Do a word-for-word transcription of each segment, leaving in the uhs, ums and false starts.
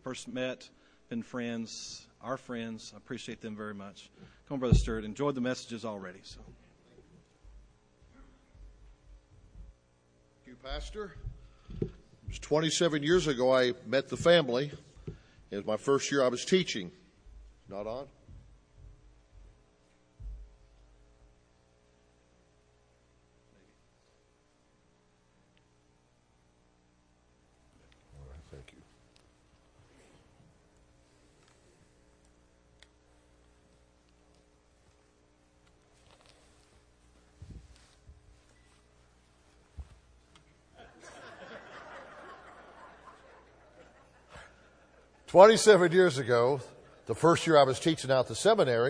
first met, been friends, our friends. I appreciate them very much. Come on, Brother Stewart. Enjoyed the messages already. So. Thank you, Pastor. It was twenty-seven years ago I met the family. It was my first year I was teaching. Not on? twenty-seven years ago, the first year I was teaching out the seminary,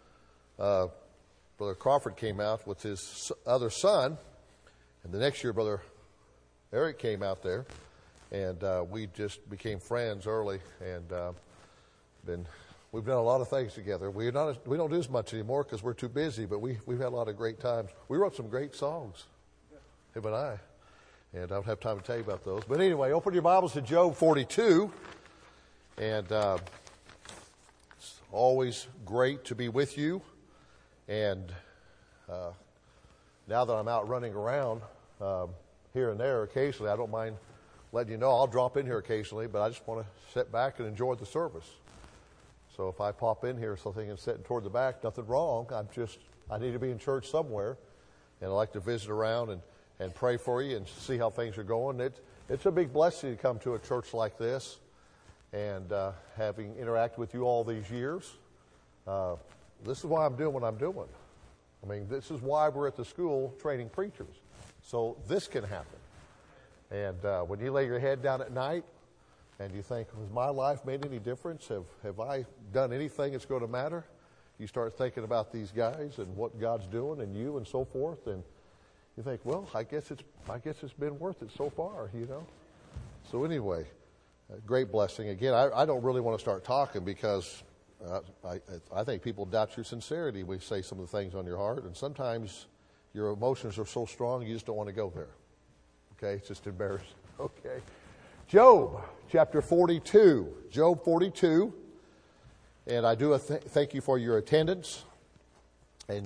uh, Brother Crawford came out with his other son, and the next year Brother Eric came out there, and uh, we just became friends early, and uh, been we've done a lot of things together. We're not we don't do as much anymore because we're too busy, but we we've had a lot of great times. We wrote some great songs, him and I, and I don't have time to tell you about those. But anyway, open your Bibles to Job forty-two. And uh, it's always great to be with you. And uh, now that I'm out running around um, here and there occasionally, I don't mind letting you know I'll drop in here occasionally, but I just want to sit back and enjoy the service. So if I pop in here something and sitting toward the back, nothing wrong. I'm just, I need to be in church somewhere. And I like to visit around and, and pray for you and see how things are going. It, it's a big blessing to come to a church like this. And uh, having interacted with you all these years, uh, this is why I'm doing what I'm doing. I mean, this is why we're at the school training preachers. So this can happen. And uh, when you lay your head down at night and you think, has my life made any difference? Have, have I done anything that's going to matter? You start thinking about these guys and what God's doing and you and so forth. And you think, well, I guess it's, I guess it's been worth it so far, you know. So anyway. A great blessing. Again, I, I don't really want to start talking because uh, I, I think people doubt your sincerity. We say some of the things on your heart, and sometimes your emotions are so strong you just don't want to go there. Okay, it's just embarrassing. Okay. Job, chapter forty-two. Job forty-two. And I do th- thank you for your attendance and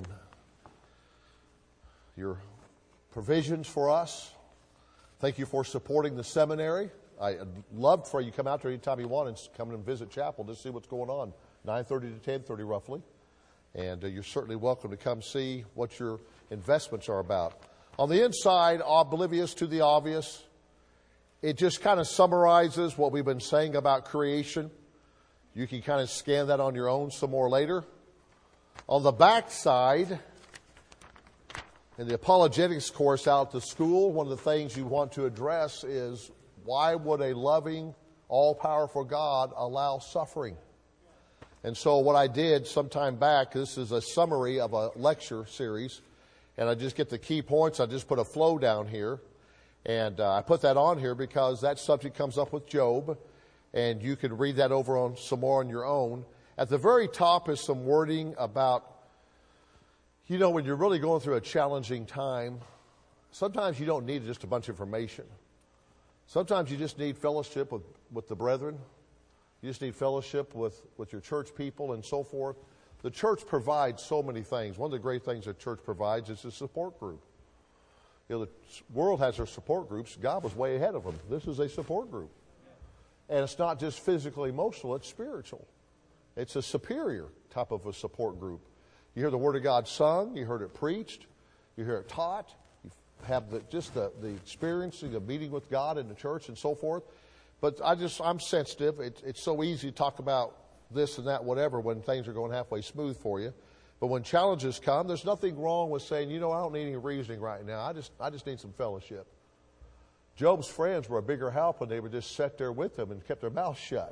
your provisions for us. Thank you for supporting the seminary. I'd love for you to come out there anytime you want and come and visit chapel to see what's going on, nine thirty to ten thirty roughly. And uh, you're certainly welcome to come see what your investments are about. On the inside, oblivious to the obvious, it just kind of summarizes what we've been saying about creation. You can kind of scan that on your own some more later. On the back side, in the apologetics course out at the school, one of the things you want to address is, why would a loving, all-powerful God allow suffering? And so what I did some time back, this is a summary of a lecture series, and I just get the key points. I just put a flow down here, and uh, I put that on here because that subject comes up with Job, and you can read that over on some more on your own. At the very top is some wording about, you know, when you're really going through a challenging time, sometimes you don't need just a bunch of information. Sometimes you just need fellowship with, with the brethren. You just need fellowship with, with your church people and so forth. The church provides so many things. One of the great things the church provides is a support group. You know, the world has their support groups. God was way ahead of them. This is a support group. And it's not just physical, emotional, it's spiritual. It's a superior type of a support group. You hear the Word of God sung, you heard it preached, you hear it taught, have the, just the, the experiencing of meeting with God in the church and so forth. But I just, I'm sensitive. It, it's so easy to talk about this and that, whatever, when things are going halfway smooth for you. But when challenges come, there's nothing wrong with saying, you know, I don't need any reasoning right now. I just, I just need some fellowship. Job's friends were a bigger help when they would just sit there with him and kept their mouths shut.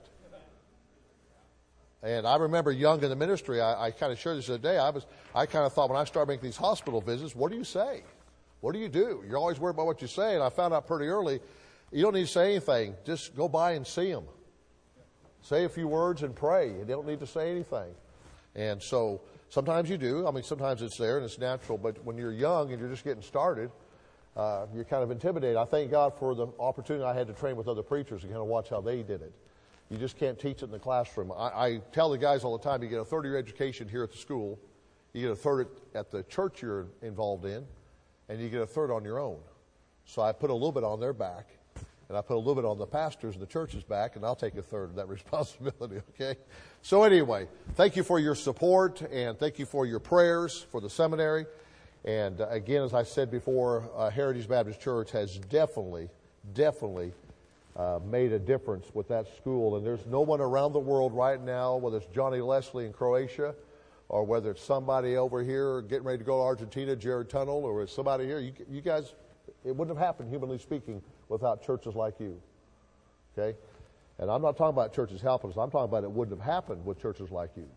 And I remember young in the ministry, I, I kind of shared this the other day. I was, I kind of thought when I started making these hospital visits, what do you say? What do you do? You're always worried about what you say. And I found out pretty early, you don't need to say anything. Just go by and see them. Say a few words and pray. You don't need to say anything. And so sometimes you do. I mean, sometimes it's there and it's natural. But when you're young and you're just getting started, uh, you're kind of intimidated. I thank God for the opportunity I had to train with other preachers and kind of watch how they did it. You just can't teach it in the classroom. I, I tell the guys all the time, you get a third-year education here at the school, you get a third at, at the church you're involved in, and you get a third on your own. So I put a little bit on their back, and I put a little bit on the pastors and the church's back, and I'll take a third of that responsibility, okay? So anyway, thank you for your support, and thank you for your prayers for the seminary. And uh, again, as I said before, uh, Heritage Baptist Church has definitely, definitely uh, made a difference with that school. And there's no one around the world right now, whether it's Johnny Leslie in Croatia, or whether it's somebody over here getting ready to go to Argentina, Jared Tunnel, or it's somebody here. You, you guys, it wouldn't have happened, humanly speaking, without churches like you. Okay? And I'm not talking about churches helping us. I'm talking about it wouldn't have happened with churches like you.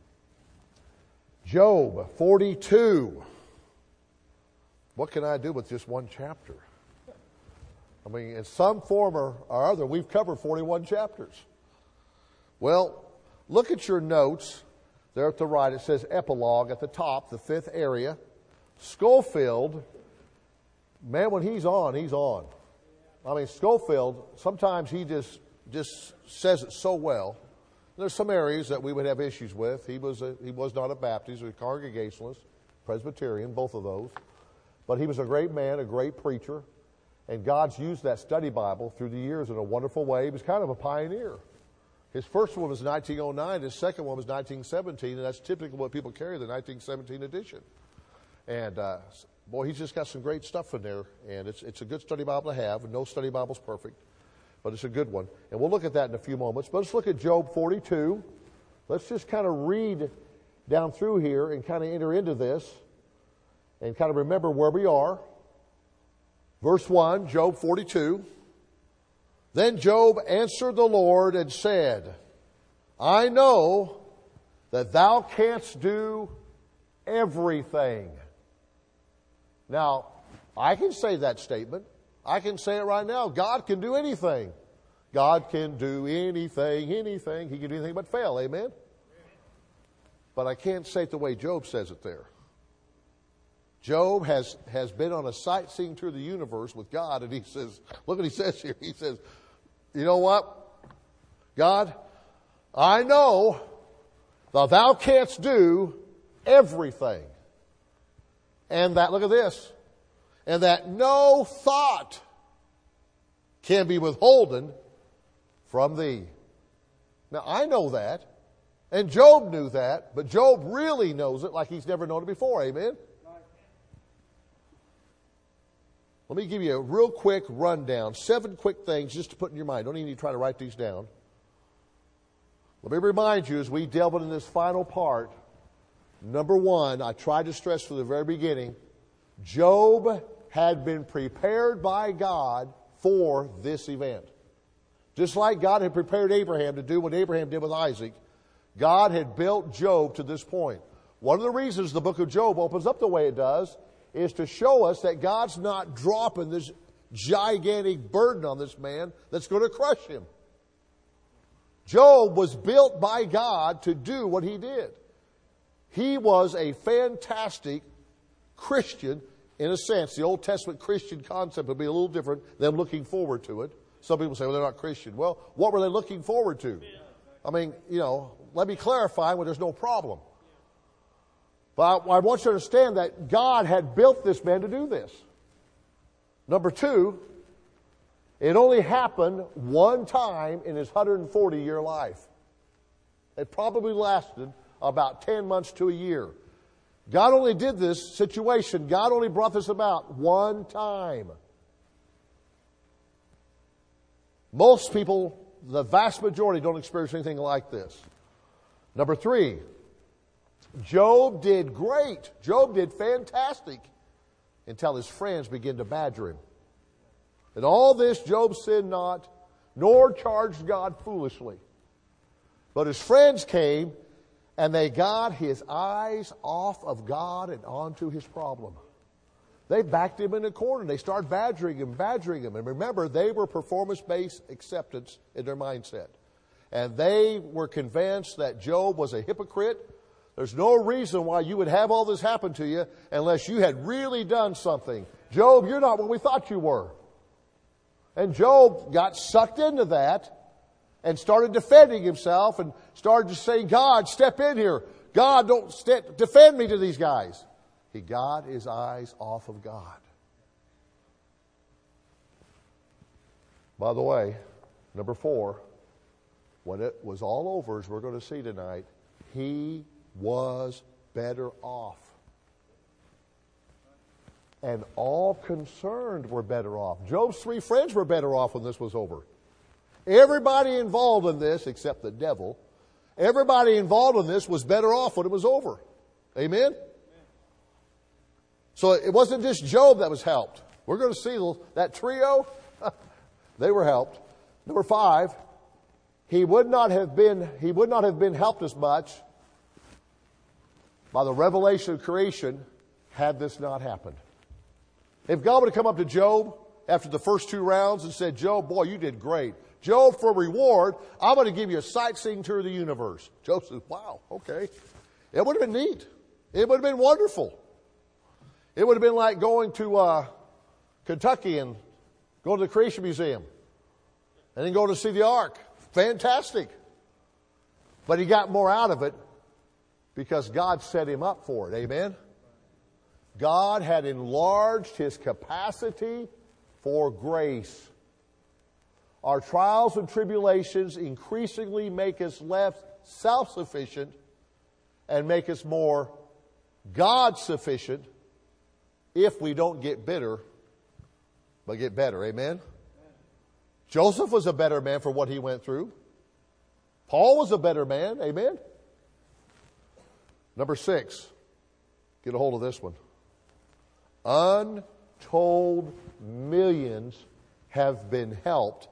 Job forty-two. What can I do with just one chapter? I mean, in some form or, or other, we've covered forty-one chapters. Well, look at your notes. There at the right, it says epilogue at the top, the fifth area. Schofield, man, when he's on, he's on. I mean, Schofield, sometimes he just just says it so well. There's some areas that we would have issues with. He was a, he was not a Baptist, he was a Congregationalist, Presbyterian, both of those. But he was a great man, a great preacher, and God's used that study Bible through the years in a wonderful way. He was kind of a pioneer. His first one was nineteen oh nine, his second one was nineteen seventeen, and that's typically what people carry, the nineteen seventeen edition. And uh, boy, he's just got some great stuff in there, and it's it's a good study Bible to have. No study Bible's perfect, but it's a good one. And we'll look at that in a few moments. But let's look at Job forty-two. Let's just kind of read down through here and kind of enter into this and kind of remember where we are. Verse one, Job forty-two. Then Job answered the Lord and said, I know that thou canst do everything. Now, I can say that statement. I can say it right now. God can do anything. God can do anything, anything. He can do anything but fail. Amen? But I can't say it the way Job says it there. Job has, has been on a sightseeing tour of the universe with God, and he says, look what he says here. He says, you know what? God, I know that thou canst do everything. And that, look at this, and that no thought can be withholden from thee. Now, I know that, and Job knew that, but Job really knows it like he's never known it before. Amen? Let me give you a real quick rundown. Seven quick things just to put in your mind. Don't even need to try to write these down. Let me remind you as we delve into this final part. Number one, I tried to stress from the very beginning, Job had been prepared by God for this event. Just like God had prepared Abraham to do what Abraham did with Isaac, God had built Job to this point. One of the reasons the book of Job opens up the way it does is to show us that God's not dropping this gigantic burden on this man that's going to crush him. Job was built by God to do what he did. He was a fantastic Christian in a sense. The Old Testament Christian concept would be a little different than looking forward to it. Some people say, well, they're not Christian. Well, what were they looking forward to? I mean, you know, let me clarify when there's no problem. But I want you to understand that God had built this man to do this. Number two, it only happened one time in his one hundred forty year life. It probably lasted about ten months to a year. God only did this situation, God only brought this about one time. Most people, the vast majority, don't experience anything like this. Number three, Job did great. Job did fantastic until his friends began to badger him. In all this, Job sinned not, nor charged God foolishly. But his friends came, and they got his eyes off of God and onto his problem. They backed him in a corner. They started badgering him, badgering him. And remember, they were performance-based acceptance in their mindset. And they were convinced that Job was a hypocrite. There's no reason why you would have all this happen to you unless you had really done something. Job, you're not what we thought you were. And Job got sucked into that. and started defending himself and started to say, God, step in here. God, don't st- defend me to these guys. He got his eyes off of God. By the way, number four, when it was all over, as we're going to see tonight, he was better off. And all concerned were better off. Job's three friends were better off when this was over. Everybody involved in this, except the devil, everybody involved in this was better off when it was over. Amen? So it wasn't just Job that was helped. We're going to see that trio, they were helped. Number five, he would not have been, he would not have been helped as much by the revelation of creation had this not happened. If God would have come up to Job after the first two rounds and said, Job, boy, you did great. Job, for reward, I'm going to give you a sightseeing tour of the universe. Job says, wow, okay. It would have been neat. It would have been wonderful. It would have been like going to uh, Kentucky and go to the Creation Museum and then go to see the Ark. Fantastic. But he got more out of it because God set him up for it. Amen? God had enlarged his capacity for grace. Our trials and tribulations increasingly make us less self-sufficient and make us more God-sufficient if we don't get bitter, but get better. Amen? Joseph was a better man for what he went through. Paul was a better man. Amen? Number six. Get a hold of this one. Untold millions have been helped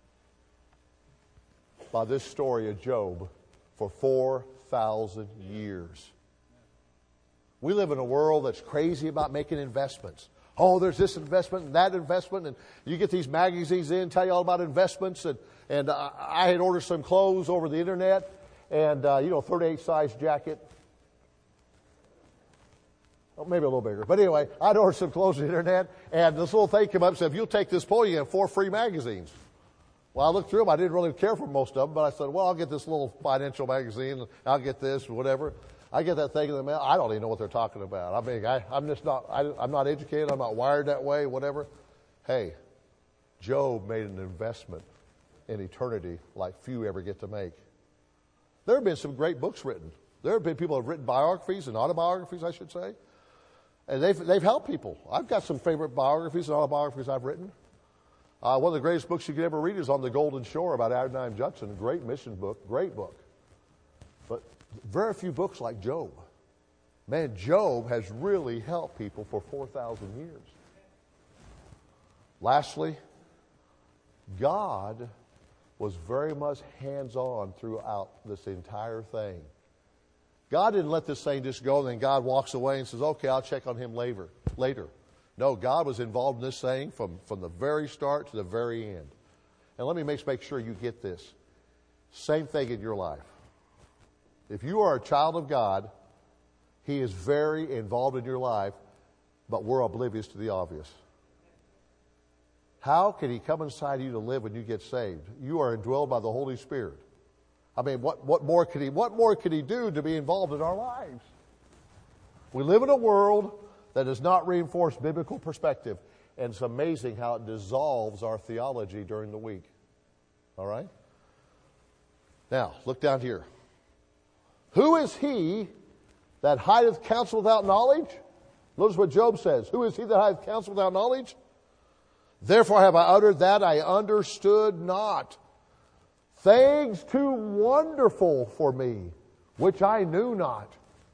by this story of Job for four thousand years. We live in a world that's crazy about making investments. Oh, there's this investment and that investment, and you get these magazines in, tell you all about investments, and, and uh, I had ordered some clothes over the internet, and, uh, you know, thirty-eight size jacket. Oh, maybe a little bigger. But anyway, I'd ordered some clothes on the internet, and this little thing came up and said, if you'll take this poll, you have four free magazines. Well, I looked through them. I didn't really care for most of them, but I said, well, I'll get this little financial magazine. I'll get this, whatever. I get that thing in the mail. I don't even know what they're talking about. I mean, I, I'm just not, I, I'm not educated. I'm not wired that way, whatever. Hey, Job made an investment in eternity like few ever get to make. There have been some great books written. There have been people who have written biographies and autobiographies, I should say. And they've, they've helped people. I've got some favorite biographies and autobiographies I've written. Uh, one of the greatest books you could ever read is On the Golden Shore about Adoniram Judson. Great mission book, great book. But very few books like Job. Man, Job has really helped people for four thousand years. Lastly, God was very much hands-on throughout this entire thing. God didn't let this thing just go and then God walks away and says, okay, I'll check on him later. later. No, God was involved in this thing from, from the very start to the very end. And let me make, make sure you get this. Same thing in your life. If you are a child of God, he is very involved in your life, but we're oblivious to the obvious. How can he come inside you to live when you get saved? You are indwelled by the Holy Spirit. I mean, what, what more could he, what more could he do to be involved in our lives? We live in a world that does not reinforce biblical perspective, and it's amazing how it dissolves our theology during the week. All right? Now, look down here. Who is he that hideth counsel without knowledge? Notice what Job says. Who is he that hideth counsel without knowledge? Therefore have I uttered that I understood not. Things too wonderful for me, which I knew not.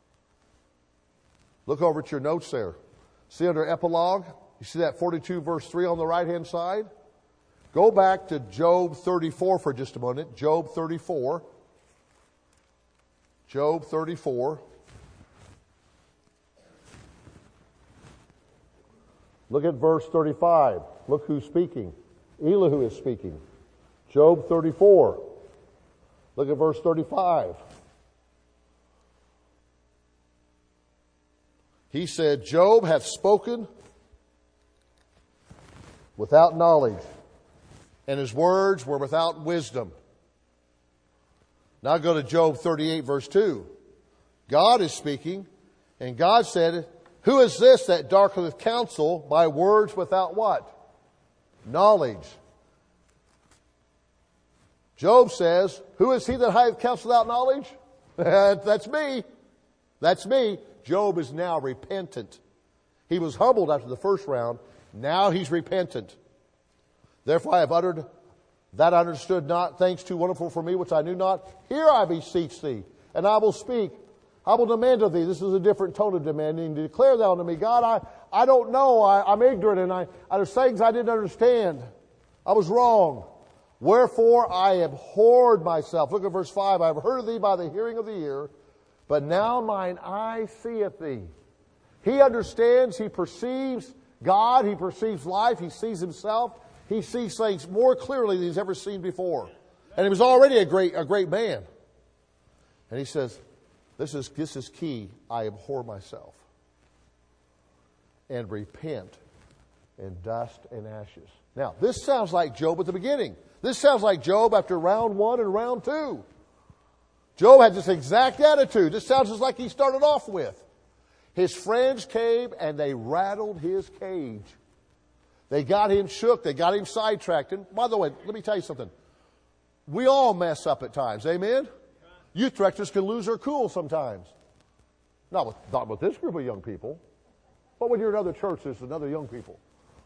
Look over at your notes there. See under epilogue? You see that forty-two verse three on the right-hand side? Go back to Job thirty-four for just a moment. Job thirty-four. Job thirty-four. Look at verse thirty-five. Look who's speaking. Elihu is speaking. Job thirty-four. Look at verse thirty-five. He said, Job hath spoken without knowledge, and his words were without wisdom. Now go to Job thirty-eight, verse two. God is speaking, and God said, who is this that darkeneth counsel by words without what? Knowledge. Job says, who is he that hideth counsel without knowledge? That's me. That's me. Job is now repentant. He was humbled after the first round. Now he's repentant. Therefore I have uttered that I understood not, things too wonderful for me, which I knew not. Here I beseech thee, and I will speak. I will demand of thee. This is a different tone of demanding. Declare thou unto me, God, I, I don't know. I, I'm ignorant, and I, I, there's things I didn't understand. I was wrong. Wherefore I abhorred myself. Look at verse five. I have heard of thee by the hearing of the ear, but now mine eye seeth thee. He understands, he perceives God, he perceives life, he sees himself, he sees things more clearly than he's ever seen before. And he was already a great, a great man. And he says, this is, this is key. I abhor myself and repent in dust and ashes. Now, this sounds like Job at the beginning. This sounds like Job after round one and round two. Job had this exact attitude. This sounds just like he started off with. His friends came and they rattled his cage. They got him shook. They got him sidetracked. And by the way, let me tell you something. We all mess up at times. Amen? Youth directors can lose their cool sometimes. Not with, not with this group of young people, but when you're in other churches and other young people.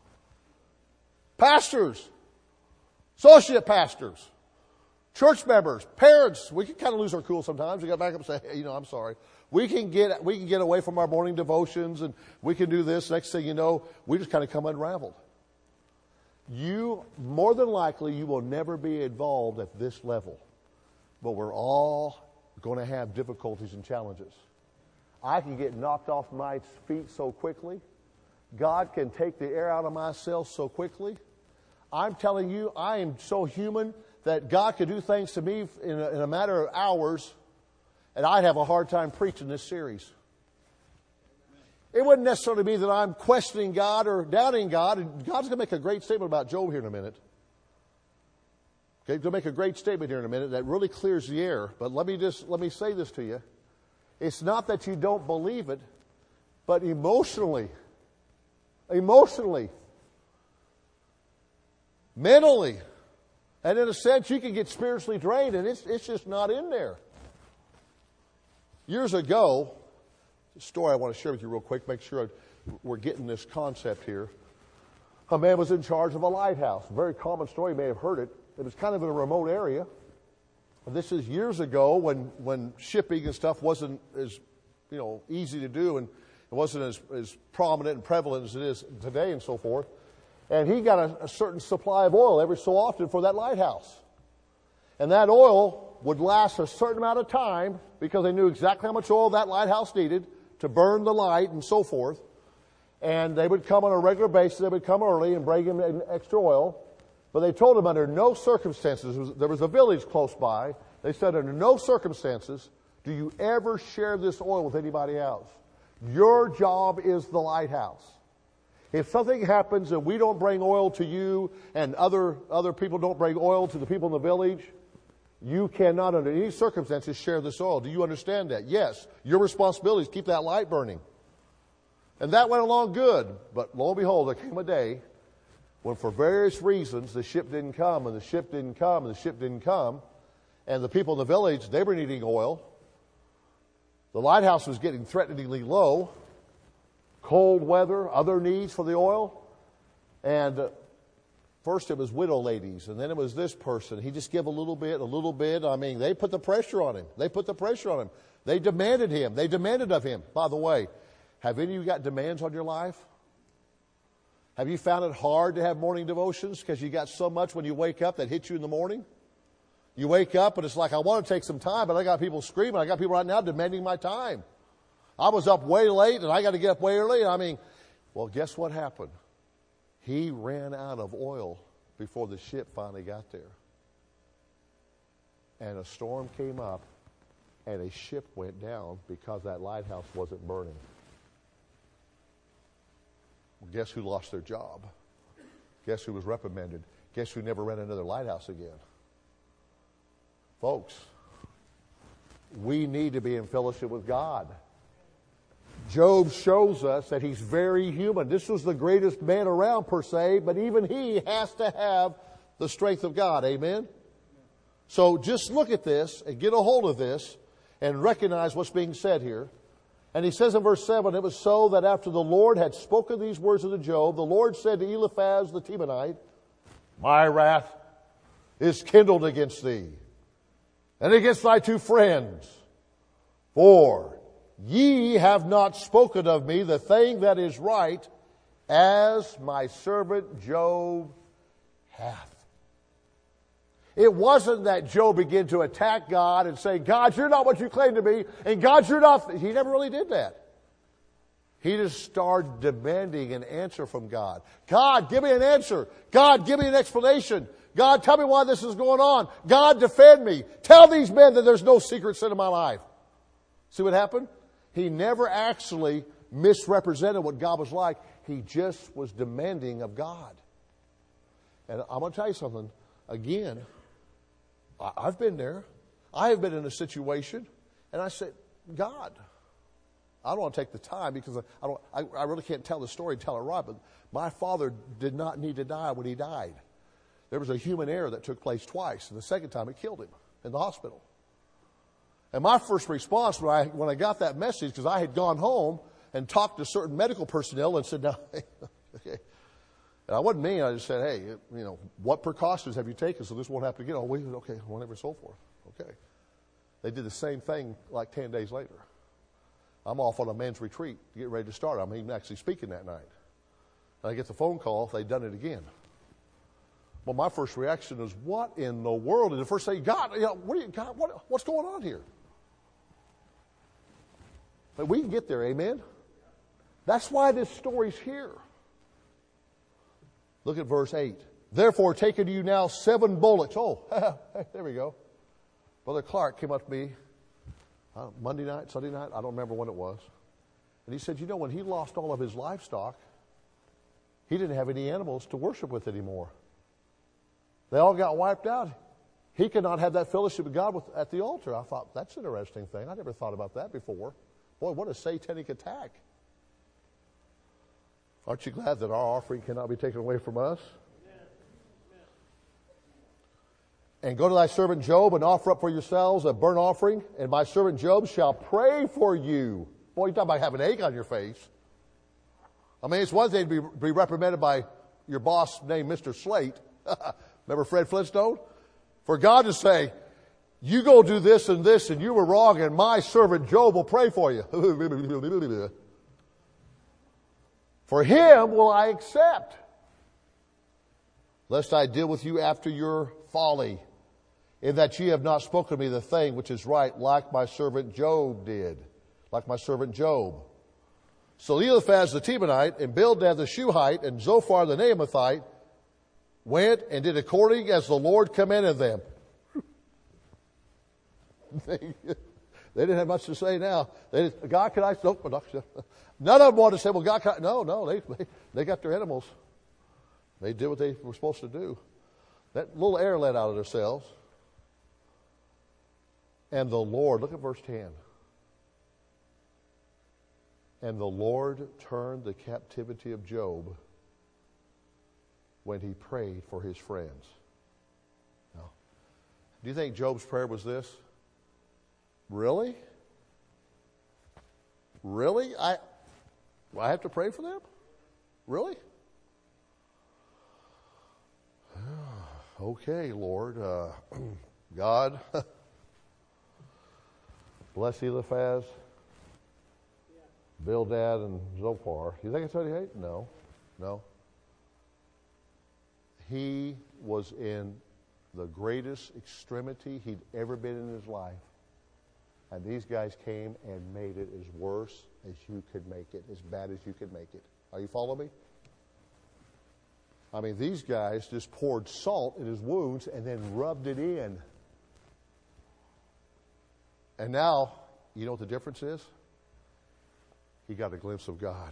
Pastors, associate pastors, church members, parents, we can kind of lose our cool sometimes. We got back up and say, hey, you know, I'm sorry. We can get we can get away from our morning devotions and we can do this. Next thing you know, we just kind of come unraveled. You, more than likely, you will never be involved at this level. But we're all going to have difficulties and challenges. I can get knocked off my feet so quickly. God can take the air out of my sails so quickly. I'm telling you, I am so human that God could do things to me in a, in a matter of hours, and I'd have a hard time preaching this series. It wouldn't necessarily be that I'm questioning God or doubting God. And God's going to make a great statement about Job here in a minute. Okay, he's going to make a great statement here in a minute that really clears the air. But let me just let me say this to you. It's not that you don't believe it, but emotionally, emotionally, mentally, and in a sense, you can get spiritually drained, and it's it's just not in there. Years ago, a story I want to share with you real quick, make sure we're getting this concept here. A man was in charge of a lighthouse. A very common story, you may have heard it. It was kind of in a remote area. And this is years ago when, when shipping and stuff wasn't as, you know, easy to do, and it wasn't as, as prominent and prevalent as it is today and so forth. And he got a, a certain supply of oil every so often for that lighthouse. And that oil would last a certain amount of time because they knew exactly how much oil that lighthouse needed to burn the light and so forth. And they would come on a regular basis. They would come early and bring him in extra oil. But they told him under no circumstances, there was a village close by, they said under no circumstances do you ever share this oil with anybody else. Your job is the lighthouse. If something happens and we don't bring oil to you and other, other people don't bring oil to the people in the village, you cannot under any circumstances share this oil. Do you understand that? Yes. Your responsibility is to keep that light burning. And that went along good. But lo and behold, there came a day when for various reasons the ship didn't come and the ship didn't come and the ship didn't come. And the people in the village, they were needing oil. The lighthouse was getting threateningly low. Cold weather, other needs for the oil. And uh, first it was widow ladies, and then it was this person. He just gave a little bit, a little bit. I mean, they put the pressure on him. They put the pressure on him. They demanded him. They demanded of him. By the way, have any of you got demands on your life? Have you found it hard to have morning devotions because you got so much when you wake up that hits you in the morning? You wake up and it's like, I want to take some time, but I got people screaming. I got people right now demanding my time. I was up way late and I got to get up way early. I mean, well, guess what happened? He ran out of oil before the ship finally got there. And a storm came up and a ship went down because that lighthouse wasn't burning. Well, guess who lost their job? Guess who was reprimanded? Guess who never ran another lighthouse again? Folks, we need to be in fellowship with God. Job shows us that he's very human. This was the greatest man around per se, but even he has to have the strength of God. Amen? So just look at this and get a hold of this and recognize what's being said here. And he says in verse seven, it was so that after the Lord had spoken these words unto Job, the Lord said to Eliphaz the Temanite, my wrath is kindled against thee, and against thy two friends. For ye have not spoken of me the thing that is right, as my servant Job hath. It wasn't that Job began to attack God and say, God, you're not what you claim to be, and God, you're not. He never really did that. He just started demanding an answer from God. God, give me an answer. God, give me an explanation. God, tell me why this is going on. God, defend me. Tell these men that there's no secret sin in my life. See what happened? He never actually misrepresented what God was like. He just was demanding of God. And I'm going to tell you something. Again, I've been there. I have been in a situation, and I said, God, I don't want to take the time because I don't. I, I really can't tell the story and tell it right, but my father did not need to die when he died. There was a human error that took place twice, and the second time it killed him in the hospital. And my first response when I, when I got that message, because I had gone home and talked to certain medical personnel and said, no, okay. And I wasn't mean, I just said, hey, you know, what precautions have you taken so this won't happen again? Oh, we, okay, whatever, so forth. Okay. They did the same thing like ten days later. I'm off on a men's retreat to get ready to start. I'm even actually speaking that night. And I get the phone call, they'd done it again. Well, my first reaction is, what in the world? And the first thing, God, you know, what, are you, God what, what's going on here? But we can get there, amen? That's why this story's here. Look at verse eight. Therefore, take unto you now seven bullocks. Oh, there we go. Brother Clark came up to me uh, Monday night, Sunday night, I don't remember when it was. And he said, you know, when he lost all of his livestock, he didn't have any animals to worship with anymore. They all got wiped out. He could not have that fellowship with God with, at the altar. I thought, that's an interesting thing. I never thought about that before. Boy, what a satanic attack. Aren't you glad that our offering cannot be taken away from us? And go to thy servant Job and offer up for yourselves a burnt offering, and my servant Job shall pray for you. Boy, you're talking about having an egg on your face. I mean, it's one thing to be, be reprimanded by your boss named Mister Slate. Remember Fred Flintstone? For God to say, you go do this and this, and you were wrong, and my servant Job will pray for you. For him will I accept, lest I deal with you after your folly, in that ye have not spoken to me the thing which is right, like my servant Job did. Like my servant Job. So Eliphaz the Temanite, and Bildad the Shuhite, and Zophar the Naamathite went and did according as the Lord commanded them. they, they didn't have much to say now. They didn't, God, can I? Nope, none of them wanted to say, well, God, can I? No, no, they, they, they got their animals. They did what they were supposed to do. That little air let out of themselves. And the Lord, look at verse ten. And the Lord turned the captivity of Job when he prayed for his friends. Now, do you think Job's prayer was this? Really? Really? I, do I have to pray for them? Really? Okay, Lord. Uh, God, bless Eliphaz, Bildad, and Zophar. You think it's thirty-eight? No. No. He was in the greatest extremity he'd ever been in his life. And these guys came and made it as worse as you could make it, as bad as you could make it. Are you following me? I mean, these guys just poured salt in his wounds and then rubbed it in. And now, you know what the difference is? He got a glimpse of God.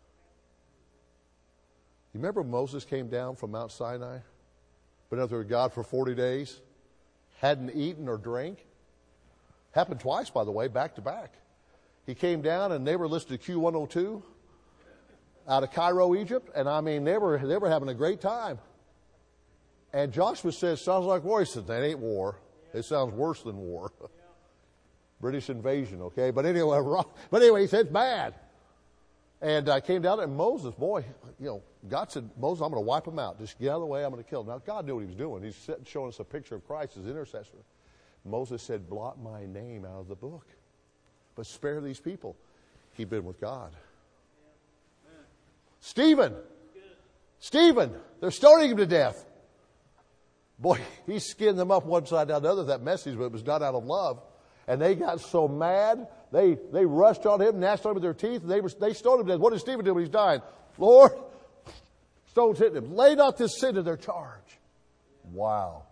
You remember Moses came down from Mount Sinai? Been up there with God for forty days? Hadn't eaten or drank? Happened twice, by the way, back to back. He came down and they were listening to Q one oh two out of Cairo, Egypt. And I mean, they were, they were having a great time. And Joshua said, sounds like war. He said, that ain't war. It sounds worse than war. British invasion, okay? But anyway, but anyway, he said, it's bad. And I came down and Moses, boy, you know, God said, Moses, I'm going to wipe them out. Just get out of the way. I'm going to kill them. Now, God knew what he was doing. He's showing us a picture of Christ as intercessor. Moses said, blot my name out of the book. But spare these people. He'd been with God. Yeah. Stephen. Stephen. They're stoning him to death. Boy, he skinned them up one side down the other, that message, but it was not out of love. And they got so mad, they they rushed on him, gnashed on him with their teeth, and they, were, they stoned him to death. What did Stephen do when he's dying? Lord, stones hitting him. Lay not this sin to their charge. Wow.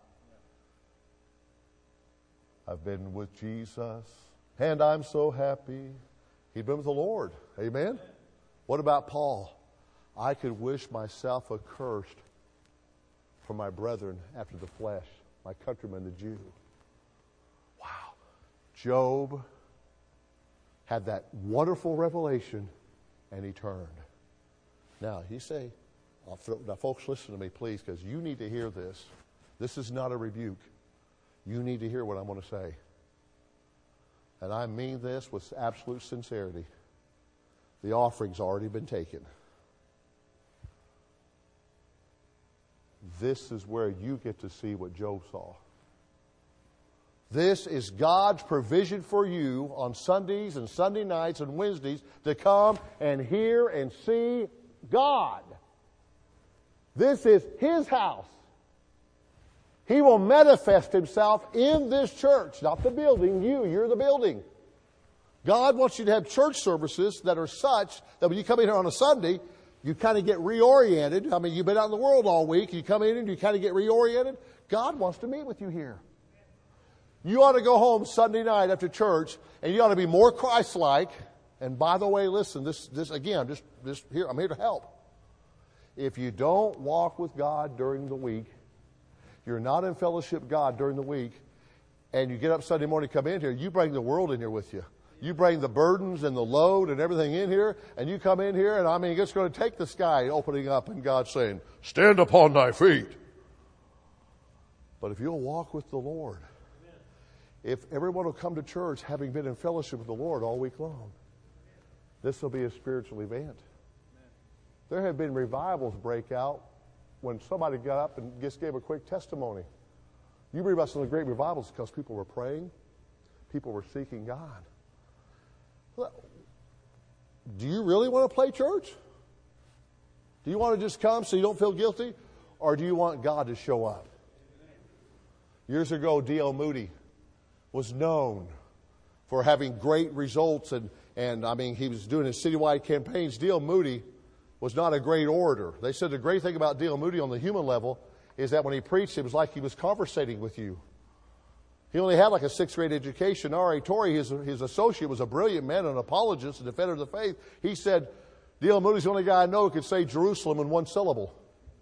I've been with Jesus, and I'm so happy. He'd been with the Lord. Amen? What about Paul? I could wish myself accursed for my brethren after the flesh, my countrymen, the Jew. Wow. Job had that wonderful revelation, and he turned. Now, you say, now folks, listen to me, please, because you need to hear this. This is not a rebuke. You need to hear what I'm going to say. And I mean this with absolute sincerity. The offering's already been taken. This is where you get to see what Job saw. This is God's provision for you on Sundays and Sunday nights and Wednesdays to come and hear and see God. This is His house. He will manifest Himself in this church, not the building. You, you're the building. God wants you to have church services that are such that when you come in here on a Sunday, you kind of get reoriented. I mean, you've been out in the world all week. You come in and you kind of get reoriented. God wants to meet with you here. You ought to go home Sunday night after church, and you ought to be more Christ-like. And by the way, listen, this, this again, just, just here, I'm here to help. If you don't walk with God during the week, you're not in fellowship with God during the week, and you get up Sunday morning, come in here, you bring the world in here with you. You bring the burdens and the load and everything in here, and you come in here, and I mean, it's going to take the sky opening up and God saying, stand upon thy feet. But if you'll walk with the Lord, if everyone will come to church having been in fellowship with the Lord all week long, this will be a spiritual event. There have been revivals break out when somebody got up and just gave a quick testimony. You read about some of the great revivals because people were praying, people were seeking God. Do you really want to play church? Do you want to just come so you don't feel guilty? Or do you want God to show up? Years ago, D L Moody was known for having great results. And, and I mean, he was doing his citywide campaigns. D L Moody was not a great orator. They said the great thing about D L Moody on the human level is that when he preached, it was like he was conversating with you. He only had like a sixth grade education. R A Torrey, his, his associate, was a brilliant man, an apologist, a defender of the faith. He said, D L Moody's the only guy I know who could say Jerusalem in one syllable.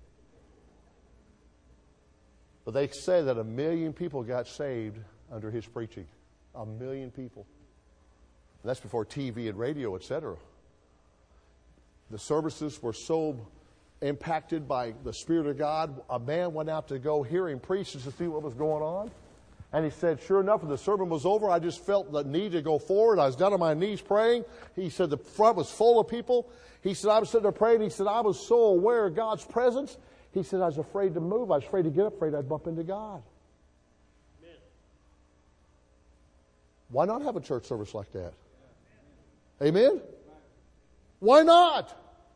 But they say that a million people got saved under his preaching. A million people. And that's before T V and radio, et cetera. The services were so impacted by the Spirit of God. A man went out to go hear him preach just to see what was going on. And he said, sure enough, when the sermon was over, I just felt the need to go forward. I was down on my knees praying. He said the front was full of people. He said, I was sitting there praying. He said, I was so aware of God's presence. He said, I was afraid to move. I was afraid to get up, afraid I'd bump into God. Amen. Why not have a church service like that? Amen? Why not?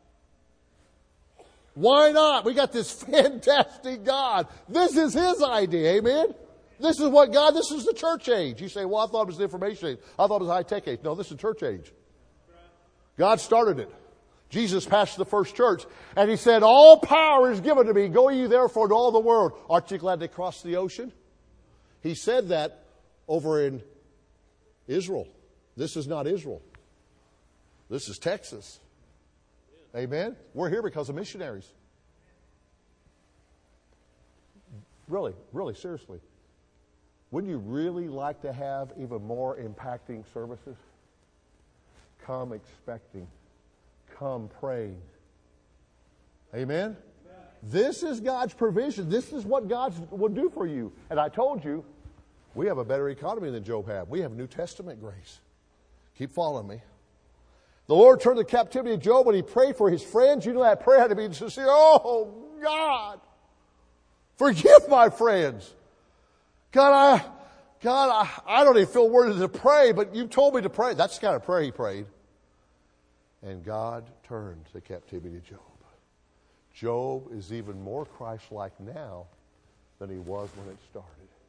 Why not? We got this fantastic God. This is His idea. Amen? This is what God, this is the church age. You say, well, I thought it was the information age. I thought it was the high-tech age. No, this is the church age. God started it. Jesus passed the first church, and He said, all power is given to me. Go ye therefore to all the world. Aren't you glad they crossed the ocean? He said that over in Israel. This is not Israel. This is Texas. Amen? We're here because of missionaries. Really, really, seriously. Wouldn't you really like to have even more impacting services? Come expecting. Come praying. Amen? Amen? This is God's provision. This is what God will do for you. And I told you, we have a better economy than Job had. We have New Testament grace. Keep following me. The Lord turned the captivity of Job when he prayed for his friends. You know that prayer had to be sincere. Oh, God, forgive my friends. God, I, God, I, I don't even feel worthy to pray, but you told me to pray. That's the kind of prayer he prayed. And God turned the captivity of Job. Job is even more Christ-like now than he was when it started.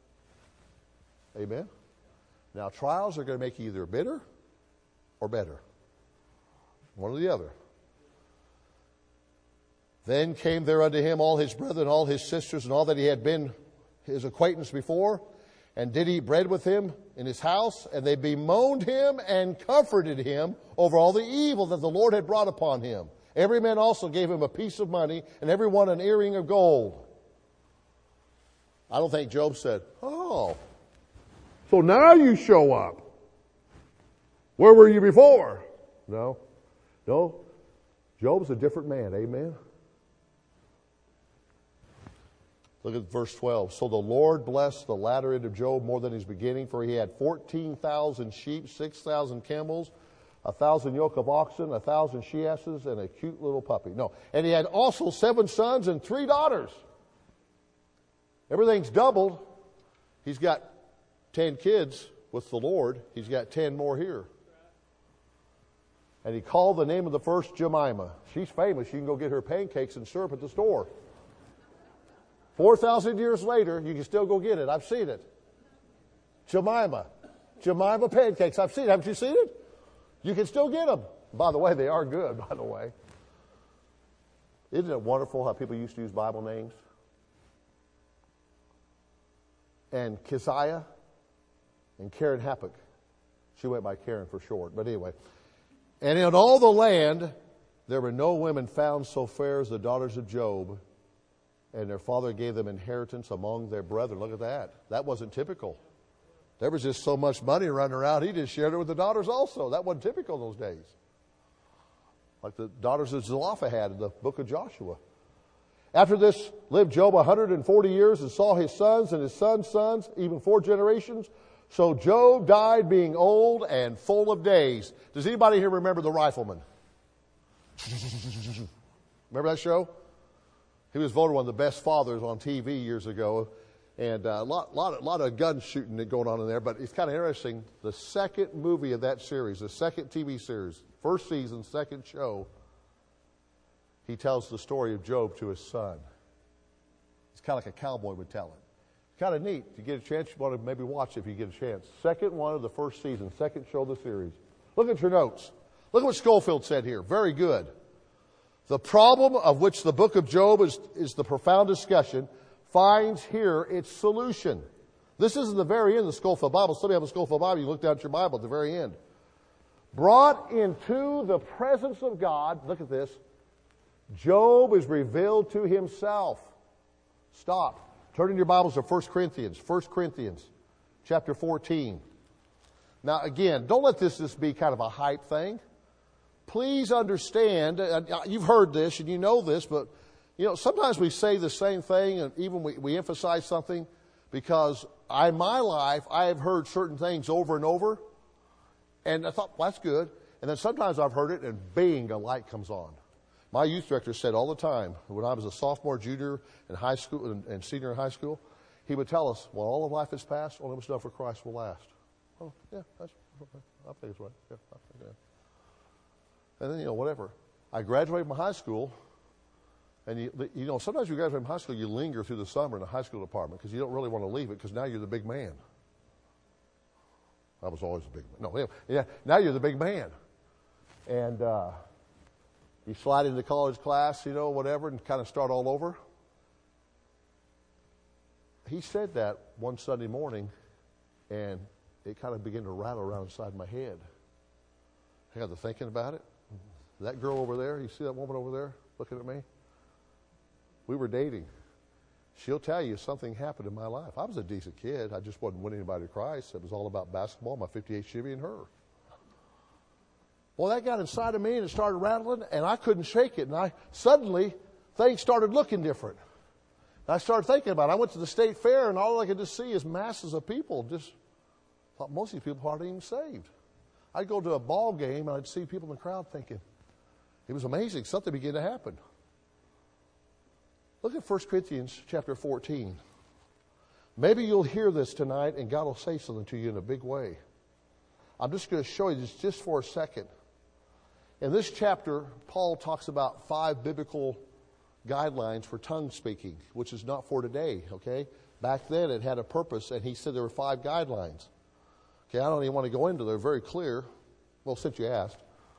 Amen? Now, trials are going to make you either bitter or better. One or the other. Then came there unto him all his brethren, all his sisters, and all that he had been his acquaintance before, and did eat bread with him in his house, and they bemoaned him and comforted him over all the evil that the Lord had brought upon him. Every man also gave him a piece of money, and every one an earring of gold. I don't think Job said, oh, so now you show up. Where were you before? No. No. Job's a different man. Amen. Look at verse twelve. So the Lord blessed the latter end of Job more than his beginning, for he had fourteen thousand sheep, six thousand camels, a thousand yoke of oxen, a thousand she-asses, and a cute little puppy. No. And he had also seven sons and three daughters. Everything's doubled. He's got ten kids with the Lord. He's got ten more here. And he called the name of the first Jemima. She's famous. You can go get her pancakes and syrup at the store. Four thousand years later, you can still go get it. I've seen it. Jemima. Jemima pancakes. I've seen it. Haven't you seen it? You can still get them. By the way, they are good, by the way. Isn't it wonderful how people used to use Bible names? And Keziah and Karen Happach. She went by Karen for short, but anyway. And in all the land, there were no women found so fair as the daughters of Job, and their father gave them inheritance among their brethren. Look at that. That wasn't typical. There was just so much money running around, he just shared it with the daughters also. That wasn't typical in those days. Like the daughters of Zelophehad in the book of Joshua. After this lived Job one hundred forty years and saw his sons and his sons' sons, even four generations. So Job died being old and full of days. Does anybody here remember The Rifleman? Remember that show? He was voted one of the best fathers on T V years ago. And a lot, lot, lot of gun shooting going on in there. But it's kind of interesting. The second movie of that series, the second T V series, first season, second show, he tells the story of Job to his son. It's kind of like a cowboy would tell it. It's kind of neat. If you get a chance, you want to maybe watch it if you get a chance. Second one of the first season, second show of the series. Look at your notes. Look at what Schofield said here. Very good. The problem of which the book of Job is, is the profound discussion finds here its solution. This is in the very end of the Schofield Bible. Some of you have a Schofield Bible. You look down at your Bible at the very end. Brought into the presence of God, look at this, Job is revealed to himself. Stop. Turn in your Bibles to First Corinthians. First Corinthians chapter fourteen. Now again, don't let this just be kind of a hype thing. Please understand, you've heard this and you know this, but you know, sometimes we say the same thing and even we, we emphasize something because I, in my life, I have heard certain things over and over and I thought, well, that's good. And then sometimes I've heard it and bang, a light comes on. My youth director said all the time, when I was a sophomore, junior in high school and, and senior in high school, he would tell us, well, all of life is past, only what's done for Christ will last. Oh, yeah, that's, I think it's right. Yeah, I think that. And then, you know, whatever. I graduated from high school, and, you, you know, sometimes you graduate from high school, you linger through the summer in the high school department because you don't really want to leave it because now you're the big man. I was always the big man. No, yeah, yeah now you're the big man. And uh, you slide into college class, you know, whatever, and kind of start all over. He said that one Sunday morning, and it kind of began to rattle around inside my head. I got to thinking about it. That girl over there, you see that woman over there looking at me? We were dating. she'll tell you something happened in my life. I was a decent kid. I just wasn't winning anybody to Christ. It was all about basketball, my fifty-eight Chevy, and her. Well, that got inside of me, and it started rattling, and I couldn't shake it. And I suddenly, things started looking different. And I started thinking about it. I went to the state fair, and all I could just see is masses of people. Just thought most of these people aren't even saved. I'd go to a ball game, and I'd see people in the crowd thinking, it was amazing. Something began to happen. Look at First Corinthians chapter fourteen. Maybe you'll hear this tonight, and God will say something to you in a big way. I'm just going to show you this just for a second. In this chapter, Paul talks about five biblical guidelines for tongue speaking, which is not for today, okay? Back then it had a purpose, and he said there were five guidelines. Okay, I don't even want to go into them. They're very clear. Well, since you asked.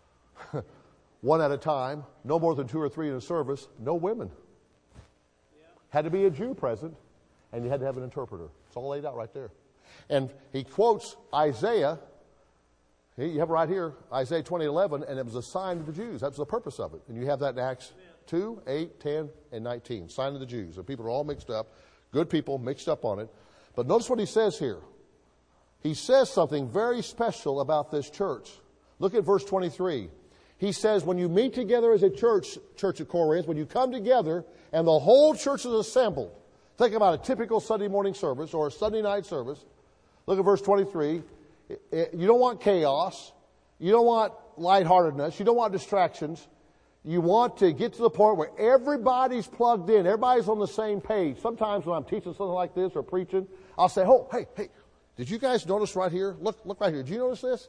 One at a time, no more than two or three in a service, no women. Yeah. Had to be a Jew present, and you had to have an interpreter. It's all laid out right there. And he quotes Isaiah. You have it right here, Isaiah twenty eleven, and it was a sign of the Jews. That's the purpose of it. And you have that in Acts two, eight, ten, and nineteen. Sign of the Jews. The people are all mixed up. Good people mixed up on it. But notice what he says here. He says something very special about this church. Look at verse twenty-three. He says, when you meet together as a church, Church of Corinth, when you come together and the whole church is assembled, think about a typical Sunday morning service or a Sunday night service. Look at verse twenty-three. You don't want chaos. You don't want lightheartedness. You don't want distractions. You want to get to the point where everybody's plugged in. Everybody's on the same page. Sometimes when I'm teaching something like this or preaching, I'll say, oh, hey, hey, did you guys notice right here? Look, look right here. Did you notice this?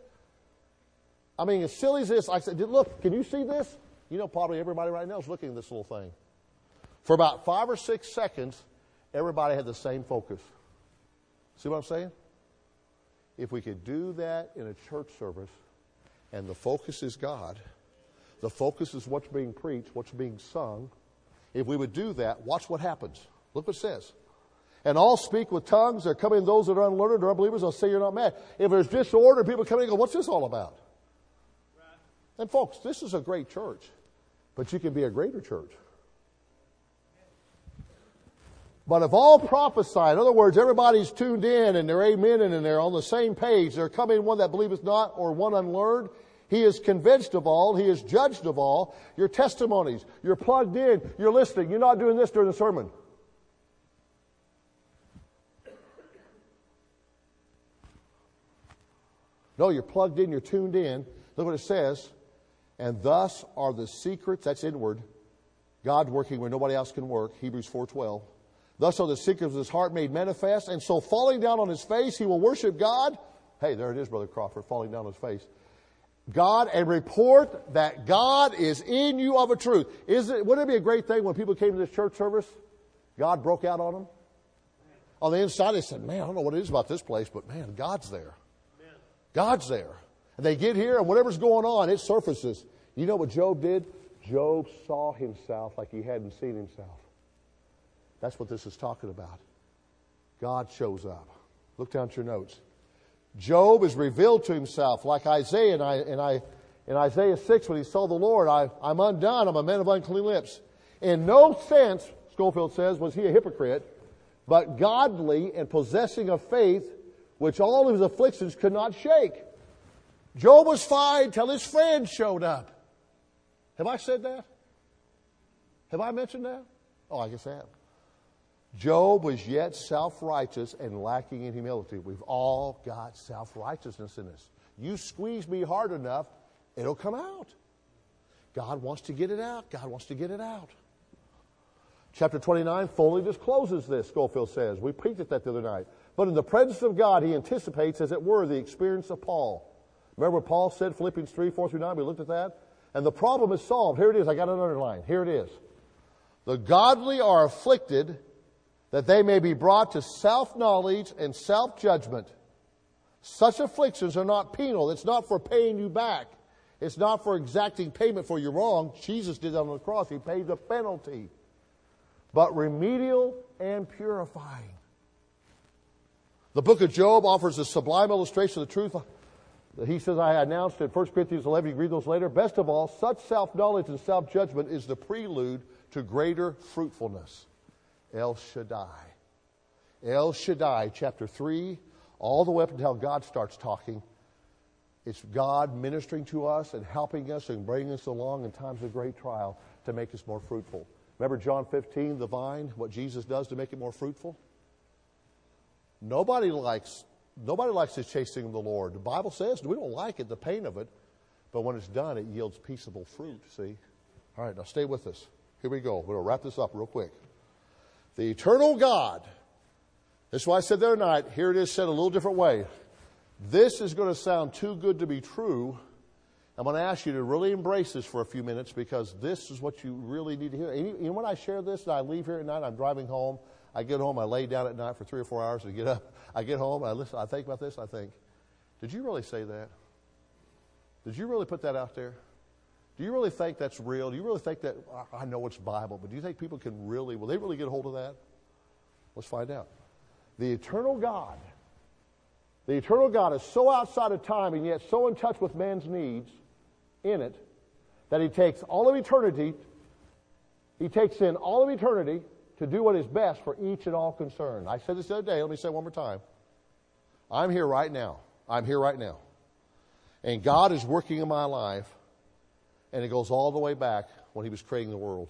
I mean, as silly as this, I said, look, can you see this? You know, probably everybody right now is looking at this little thing. For about five or six seconds, everybody had the same focus. See what I'm saying? If we could do that in a church service, and the focus is God, the focus is what's being preached, what's being sung, if we would do that, watch what happens. Look what it says. And all speak with tongues. There come in those that are unlearned or unbelievers. They'll say you're not mad. If there's disorder, people come in and go, what's this all about? Right. And folks, this is a great church. But you can be a greater church. But if all prophesy, in other words, everybody's tuned in and they're amening and they're on the same page, they're coming one that believeth not or one unlearned, he is convinced of all, he is judged of all. Your testimonies, you're plugged in, you're listening, you're not doing this during the sermon. No, you're plugged in, you're tuned in. Look what it says. And thus are the secrets, that's inward, God working where nobody else can work, Hebrews four twelve. Thus are the secrets of his heart made manifest. And so falling down on his face, he will worship God. Hey, there it is, Brother Crawford, falling down on his face. God, and report that God is in you of a truth. Is it, wouldn't it be a great thing when people came to this church service, God broke out on them? On the inside, they said, man, I don't know what it is about this place, but man, God's there. God's there. And they get here, and whatever's going on, it surfaces. You know what Job did? Job saw himself like he hadn't seen himself. That's what this is talking about. God shows up. Look down at your notes. Job is revealed to himself like Isaiah and I, and I, in Isaiah six when he saw the Lord. I, I'm undone. I'm a man of unclean lips. In no sense, Schofield says, was he a hypocrite, but godly and possessing of faith, which all of his afflictions could not shake. Job was fine till his friend showed up. Have I said that? Have I mentioned that? Oh, I guess I have. Job was yet self-righteous and lacking in humility. We've all got self-righteousness in us. You squeeze me hard enough, it'll come out. God wants to get it out. God wants to get it out. Chapter twenty-nine fully discloses this, Schofield says. We preached at that the other night. But in the presence of God, he anticipates, as it were, the experience of Paul. Remember what Paul said, Philippians three, four through nine? We looked at that. And the problem is solved. Here it is. I got it underlined. Here it is. The godly are afflicted that they may be brought to self-knowledge and self-judgment. Such afflictions are not penal. It's not for paying you back. It's not for exacting payment for your wrong. Jesus did that on the cross. He paid the penalty. But remedial and purifying. The book of Job offers a sublime illustration of the truth. He says, I announced in First Corinthians eleven, you can read those later. Best of all, such self-knowledge and self-judgment is the prelude to greater fruitfulness. El Shaddai. El Shaddai, chapter three, all the way up until God starts talking. It's God ministering to us and helping us and bringing us along in times of great trial to make us more fruitful. Remember John fifteen, the vine, what Jesus does to make it more fruitful? Nobody likes nobody likes the chasing of the Lord. The Bible says we don't like it, the pain of it, but when it's done, it yields peaceable fruit, see? All right, now stay with us. Here we go. We'll wrap this up real quick. The eternal God. This is why I said the other night, here it is said a little different way. This is going to sound too good to be true. I'm going to ask you to really embrace this for a few minutes because this is what you really need to hear. And you know, when I share this and I leave here at night, I'm driving home, I get home, I lay down at night for three or four hours and get up. I get home, I listen, I think about this, I think, did you really say that? Did you really put that out there? Do you really think that's real? Do you really think that, I know it's Bible, but do you think people can really, will they really get a hold of that? Let's find out. The eternal God, the eternal God is so outside of time and yet so in touch with man's needs in it that he takes all of eternity, he takes in all of eternity to do what is best for each and all concerned. I said this the other day, let me say it one more time. I'm here right now. I'm here right now. And God is working in my life. And it goes all the way back when he was creating the world.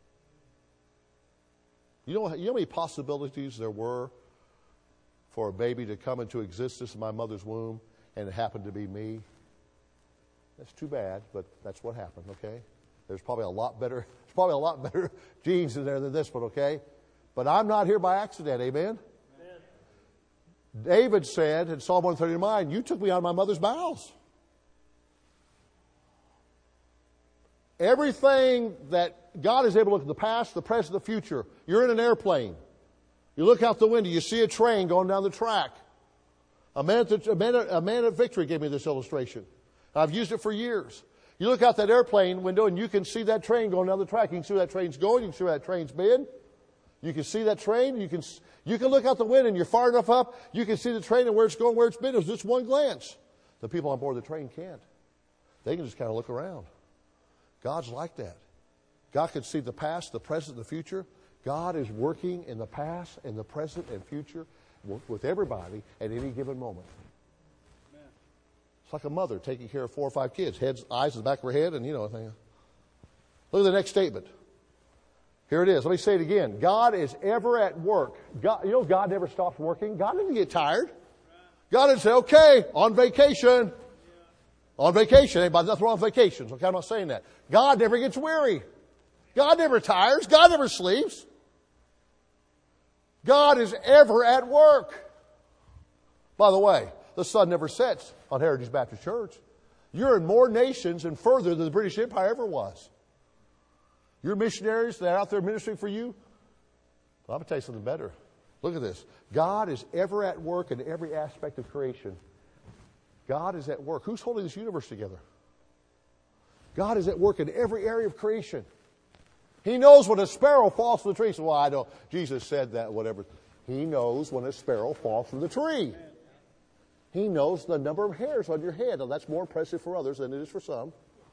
You know, you know how many possibilities there were for a baby to come into existence in my mother's womb, and it happened to be me? That's too bad, but that's what happened, okay? There's probably a lot better, there's probably a lot better genes in there than this one, okay? But I'm not here by accident, amen? Amen. David said in Psalm one thirty-nine, you took me out of my mother's bowels. Everything that God is able to look at the past, the present, the future. You're in an airplane. You look out the window, you see a train going down the track. A man at, the, a man at, a man at Victory gave me this illustration. I've used it for years. You look out that airplane window and you can see that train going down the track. You can see where that train's going. You can see where that train's been. You can see that train. You can, you can look out the window and you're far enough up. You can see the train and where it's going, where it's been. It's just one glance. The people on board the train can't. They can just kind of look around. God's like that. God can see the past, the present, the future. God is working in the past and the present and future with everybody at any given moment. Amen. It's like a mother taking care of four or five kids. Heads, eyes in the back of her head, and you know. Look at the next statement. Here it is. Let me say it again. God is ever at work. God, you know God never stops working. God didn't get tired. God didn't say, okay, on vacation. On vacation. Anybody, nothing wrong with vacations. Okay, I'm not saying that. God never gets weary. God never tires. God never sleeps. God is ever at work. By the way, the sun never sets on Heritage Baptist Church. You're in more nations and further than the British Empire ever was. Your missionaries that are out there ministering for you, well, I'm going to tell you something better. Look at this. God is ever at work in every aspect of creation. God is at work. Who's holding this universe together? God is at work in every area of creation. He knows when a sparrow falls from the tree. So, well, I don't. Jesus said that, whatever. He knows when a sparrow falls from the tree. He knows the number of hairs on your head. Now, that's more impressive for others than it is for some.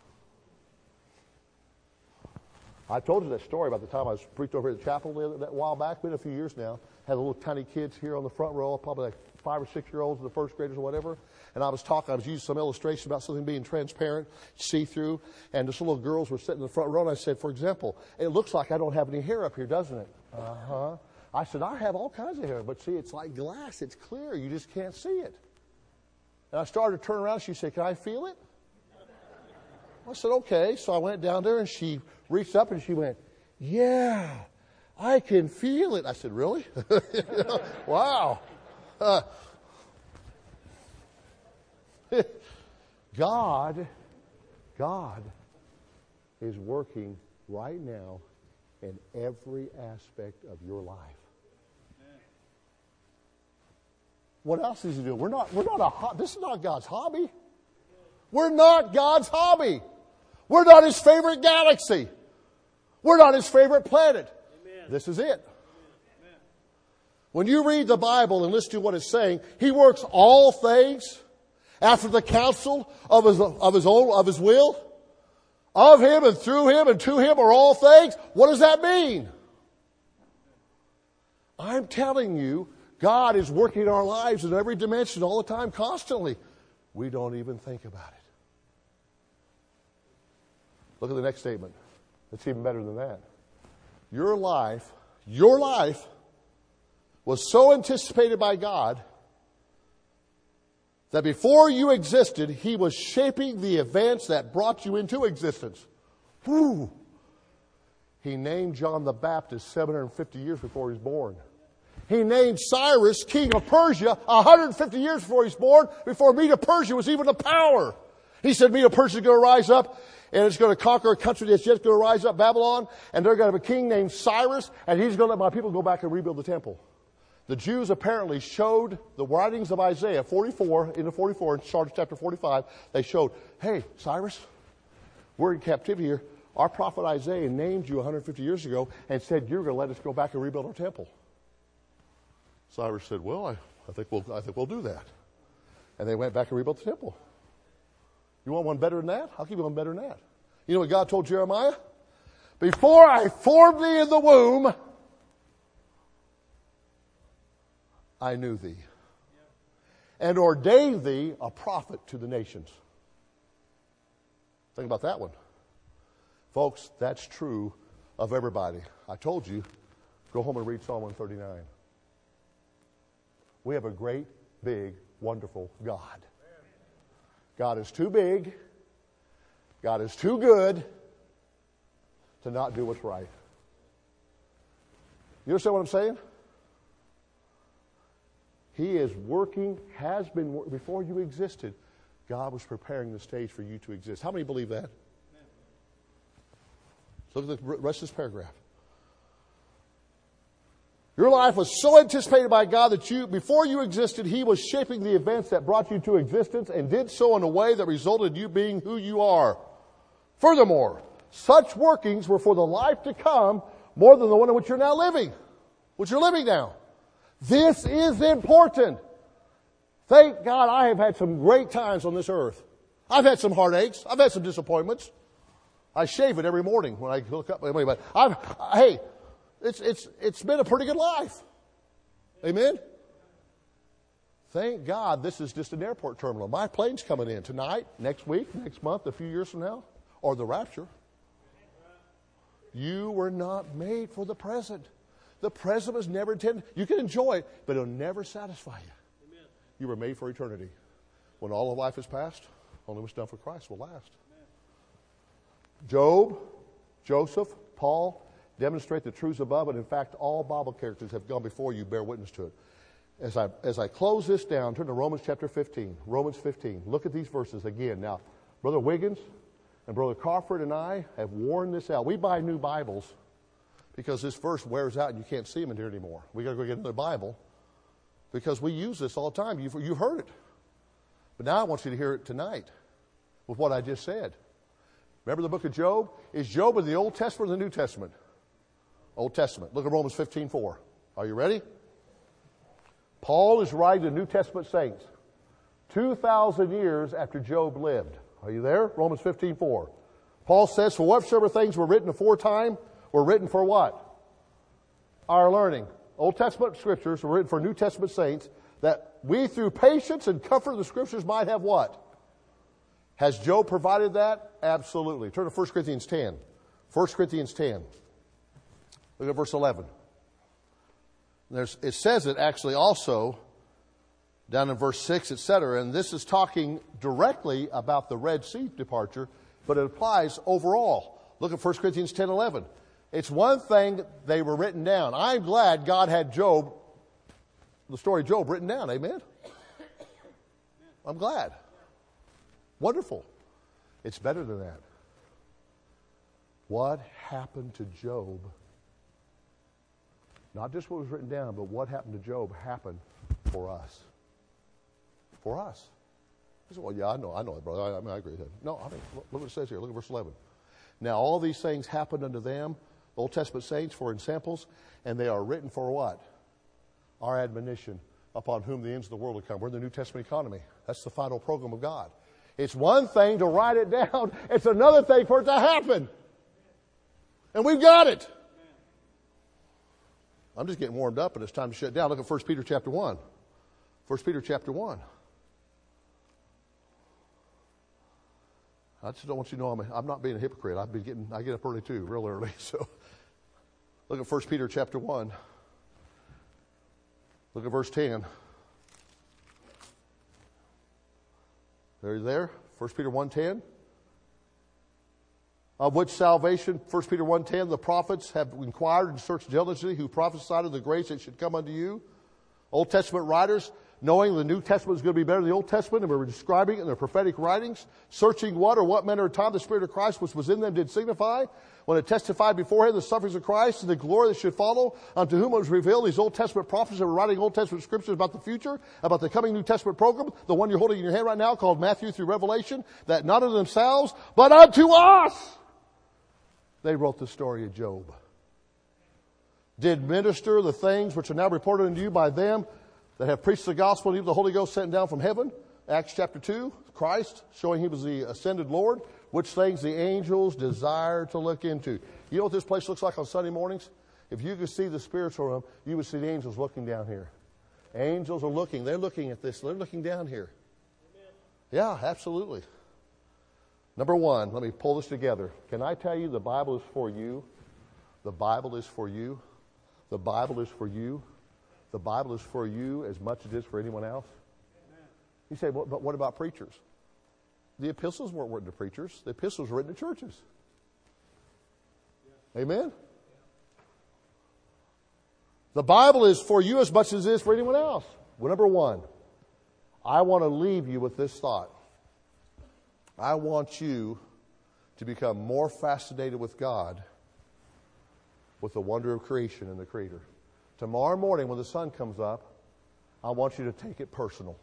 I told you that story about the time I was preached over here at the chapel the other, that while back. Been a few years now. Had little tiny kids here on the front row, probably like five or six year olds, the first graders or whatever. And I was talking, I was using some illustration about something being transparent, see-through. And just little girls were sitting in the front row. And I said, for example, it looks like I don't have any hair up here, doesn't it? Uh-huh. I said, I have all kinds of hair. But see, it's like glass. It's clear. You just can't see it. And I started to turn around. She said, can I feel it? I said, okay. So I went down there and she reached up and she went, yeah, I can feel it. I said, really? You know, wow. Uh, God, God is working right now in every aspect of your life. What else is he doing? We're not, we're not a, this is not God's hobby. We're not God's hobby. We're not his favorite galaxy. We're not his favorite planet. Amen. This is it. Amen. When you read the Bible and listen to what it's saying, he works all things after the counsel of his, of his own, of his will. Of him and through him and to him are all things. What does that mean? I'm telling you, God is working in our lives in every dimension all the time, constantly. We don't even think about it. Look at the next statement. It's even better than that. Your life, your life was so anticipated by God that before you existed, He was shaping the events that brought you into existence. Whew. He named John the Baptist seven hundred fifty years before he was born. He named Cyrus king of Persia one hundred fifty years before he was born, before Medo Persia was even a power. He said Medo Persia is going to rise up and it's going to conquer a country that's just going to rise up, Babylon, and they're going to have a king named Cyrus, and he's going to let my people go back and rebuild the temple. The Jews apparently showed the writings of Isaiah forty-four, into forty-four, in chapter forty-five, they showed, hey, Cyrus, we're in captivity here. Our prophet Isaiah named you one hundred fifty years ago and said you're going to let us go back and rebuild our temple. Cyrus said, well, I, I, think we'll, I think we'll do that. And they went back and rebuilt the temple. You want one better than that? I'll give you one better than that. You know what God told Jeremiah? Before I formed thee in the womb, I knew thee and ordained thee a prophet to the nations. Think about that one. Folks, that's true of everybody. I told you, go home and read Psalm one thirty-nine. We have a great, big, wonderful God. God is too big, God is too good to not do what's right. You understand what I'm saying? He is working, has been, before you existed, God was preparing the stage for you to exist. How many believe that? Look at the rest of this paragraph. Your life was so anticipated by God that you, before you existed, He was shaping the events that brought you to existence and did so in a way that resulted in you being who you are. Furthermore, such workings were for the life to come more than the one in which you're now living, which you're living now. This is important. Thank God I have had some great times on this earth. I've had some heartaches. I've had some disappointments. I shave it every morning when I look up. But I've, hey, it's, it's, it's been a pretty good life. Amen? Thank God this is just an airport terminal. My plane's coming in tonight, next week, next month, a few years from now, or the rapture. You were not made for the present. The present was never intended. You can enjoy it, but it'll never satisfy you. Amen. You were made for eternity. When all of life is past, only what's done for Christ will last. Amen. Job, Joseph, Paul demonstrate the truths above, and in fact, all Bible characters have gone before you, bear witness to it. As I, as I close this down, turn to Romans chapter fifteen. Romans fifteen. Look at these verses again. Now, Brother Wiggins and Brother Crawford and I have worn this out. We buy new Bibles because this verse wears out and you can't see them in here anymore. We got to go get another Bible because we use this all the time. You've, you've heard it. But now I want you to hear it tonight with what I just said. Remember the book of Job? Is Job in the Old Testament or the New Testament? Old Testament. Look at Romans fifteen four. Are you ready? Paul is writing to New Testament saints two thousand years after Job lived. Are you there? Romans fifteen four. Paul says, for whatsoever things were written aforetime were written for what? Our learning. Old Testament scriptures were written for New Testament saints that we through patience and comfort of the scriptures might have what? Has Job provided that? Absolutely. Turn to First Corinthians ten. First Corinthians ten. Look at verse eleven. There's, it says it actually also down in verse six, et cetera. And this is talking directly about the Red Sea departure, but it applies overall. Look at First Corinthians ten eleven. It's one thing they were written down. I'm glad God had Job, the story of Job, written down. Amen? I'm glad. Wonderful. It's better than that. What happened to Job? Not just what was written down, but what happened to Job happened for us. For us. He said, well, yeah, I know, I know it, brother. I, I mean, I agree with that. No, I mean, look what it says here. Look at verse eleven. Now, all these things happened unto them, Old Testament saints, for examples, and they are written for what? Our admonition, upon whom the ends of the world will come. We're in the New Testament economy. That's the final program of God. It's one thing to write it down. It's another thing for it to happen. And we've got it. I'm just getting warmed up and it's time to shut down. Look at First Peter chapter one. First Peter chapter one. I just don't want you to know I'm, a, I'm not being a hypocrite. I've been getting, I get up early too, real early. So look at First Peter chapter one. Look at verse ten. Are you there? First Peter one ten. Of which salvation, First Peter one ten, the prophets have inquired and searched diligently, who prophesied of the grace that should come unto you. Old Testament writers, knowing the New Testament is going to be better than the Old Testament, and we were describing it in their prophetic writings, searching what or what manner of time the Spirit of Christ which was in them did signify, when it testified beforehand the sufferings of Christ and the glory that should follow, unto whom it was revealed these Old Testament prophets that were writing Old Testament scriptures about the future, about the coming New Testament program, the one you're holding in your hand right now called Matthew through Revelation, that not unto themselves, but unto us they wrote the story of Job. Did minister the things which are now reported unto you by them that have preached the gospel, and even the Holy Ghost sent down from heaven. Acts chapter two, Christ showing he was the ascended Lord, which things the angels desire to look into. You know what this place looks like on Sunday mornings? If you could see the spiritual realm, you would see the angels looking down here. Angels are looking. They're looking at this. They're looking down here. Amen. Yeah, absolutely. Number one, let me pull this together. Can I tell you the Bible is for you? The Bible is for you. The Bible is for you. The Bible is for you as much as it is for anyone else. Amen. You say, well, but what about preachers? The epistles weren't written to preachers. The epistles were written to churches. Yeah. Amen? Yeah. The Bible is for you as much as it is for anyone else. Well, number one, I want to leave you with this thought. I want you to become more fascinated with God, with the wonder of creation and the Creator. Tomorrow morning when the sun comes up, I want you to take it personal.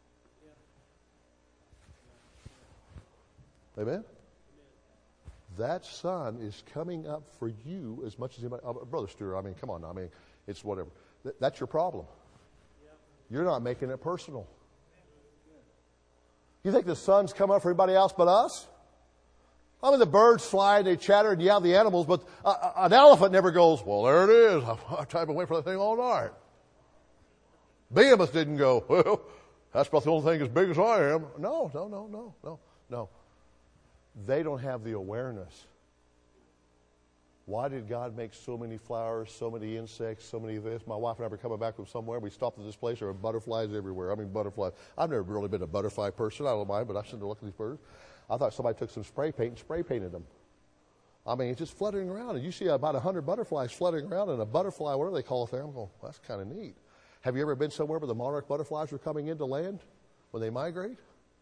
Yeah. Amen? Amen? That sun is coming up for you as much as anybody. Oh, Brother Stewart, I mean, come on now. I mean, it's whatever. Th- that's your problem. Yeah. You're not making it personal. You think the sun's coming up for everybody else but us? I mean, the birds fly and they chatter and yeah, the animals, but uh, an elephant never goes, well, there it is. I've tried to wait for that thing all night. Behemoth didn't go, well, that's about the only thing as big as I am. No, no, no, no, no, no. They don't have the awareness. Why did God make so many flowers, so many insects, so many of this? My wife and I were coming back from somewhere. We stopped at this place. There were butterflies everywhere. I mean, butterflies. I've never really been a butterfly person. I don't mind, but I shouldn't look at these birds. I thought somebody took some spray paint and spray painted them. I mean, it's just fluttering around. And you see about a hundred butterflies fluttering around, and a butterfly, whatever they call it there, I'm going, well, that's kind of neat. Have you ever been somewhere where the monarch butterflies are coming into land when they migrate?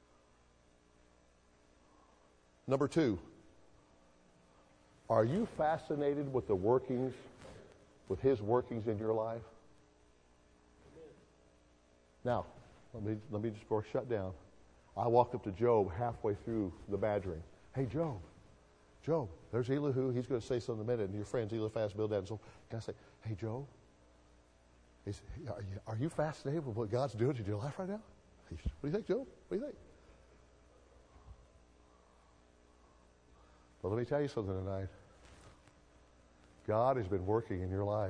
Number two. Are you fascinated with the workings, with His workings in your life? Now, let me let me just go shut down. I walked up to Job halfway through the badgering. Hey, Job, Job, there's Elihu. He's going to say something in a minute, and your friends Eliphaz, Bildad, and so can I say, hey, Job, is, are, you, are you fascinated with what God's doing in your life right now? What do you think, Job? What do you think? Well, let me tell you something tonight. God has been working in your life.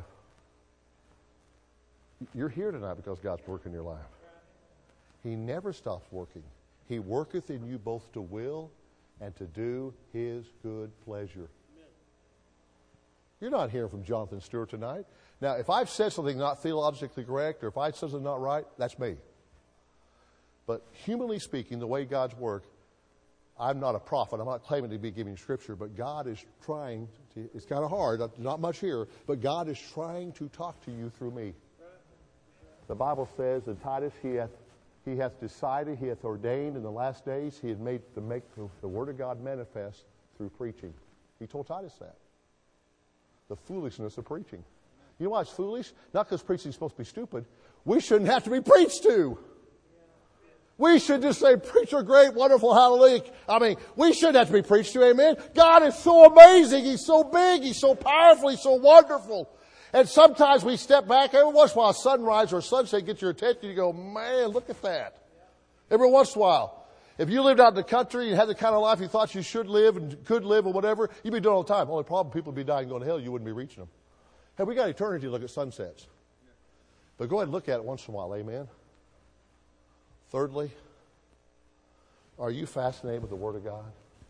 You're here tonight because God's working in your life. He never stops working. He worketh in you both to will and to do His good pleasure. Amen. You're not hearing from Jonathan Stewart tonight. Now, if I've said something not theologically correct, or if I said something not right, that's me. But humanly speaking, the way God's work, I'm not a prophet. I'm not claiming to be giving Scripture, but God is trying to, it's kind of hard, not much here, but God is trying to talk to you through me. The Bible says in Titus, He hath, he hath decided, He hath ordained in the last days, He had made to make the, the Word of God manifest through preaching. He told Titus that. The foolishness of preaching. You know why it's foolish? Not because preaching is supposed to be stupid. We shouldn't have to be preached to. We should just say, preacher, great, wonderful, hallelujah. I mean, we shouldn't have to be preached to, amen? God is so amazing. He's so big. He's so powerful. He's so wonderful. And sometimes we step back. Every once in a while, a sunrise or a sunset gets your attention. You go, man, look at that. Every once in a while. If you lived out in the country and had the kind of life you thought you should live and could live or whatever, you'd be doing it all the time. Only problem, people would be dying and going to hell. You wouldn't be reaching them. Hey, we got eternity to look at sunsets. But go ahead and look at it once in a while, amen? Thirdly, are you fascinated with the Word of God?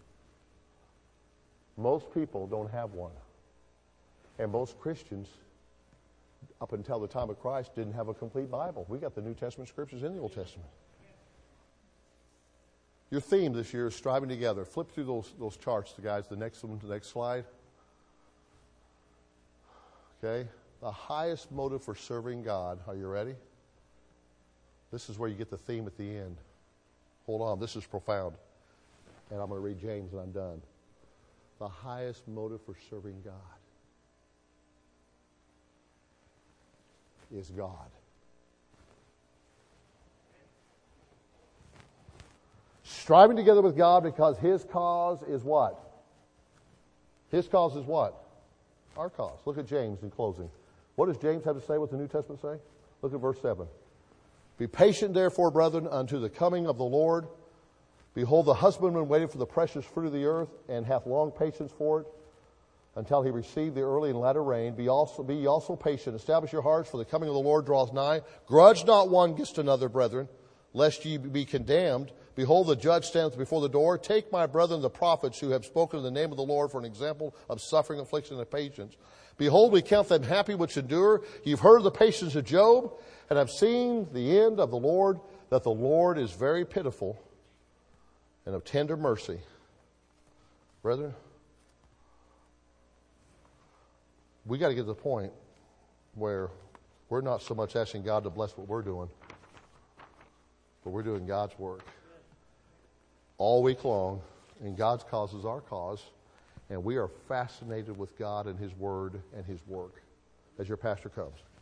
Most people don't have one. And most Christians, up until the time of Christ, didn't have a complete Bible. We got the New Testament scriptures in the Old Testament. Your theme this year is striving together. Flip through those, those charts, the guys, the next one, the next slide. Okay? The highest motive for serving God. Are you ready? This is where you get the theme at the end. Hold on, this is profound. And I'm going to read James and I'm done. The highest motive for serving God is God. Striving together with God because His cause is what? His cause is what? Our cause. Look at James in closing. What does James have to say? What does the New Testament say? Look at verse seven. Be patient, therefore, brethren, unto the coming of the Lord. Behold, the husbandman waited for the precious fruit of the earth, and hath long patience for it, until he receive the early and latter rain. Be also be ye also patient. Establish your hearts, for the coming of the Lord draweth nigh. Grudge not one against another, brethren, lest ye be condemned. Behold, the judge standeth before the door. Take my brethren the prophets who have spoken in the name of the Lord for an example of suffering, affliction, and patience. Behold, we count them happy which endure. You've heard of the patience of Job, and have seen the end of the Lord, that the Lord is very pitiful and of tender mercy. Brethren, we got to get to the point where we're not so much asking God to bless what we're doing, but we're doing God's work all week long, and God's cause is our cause, and we are fascinated with God and His Word and His work as your pastor comes.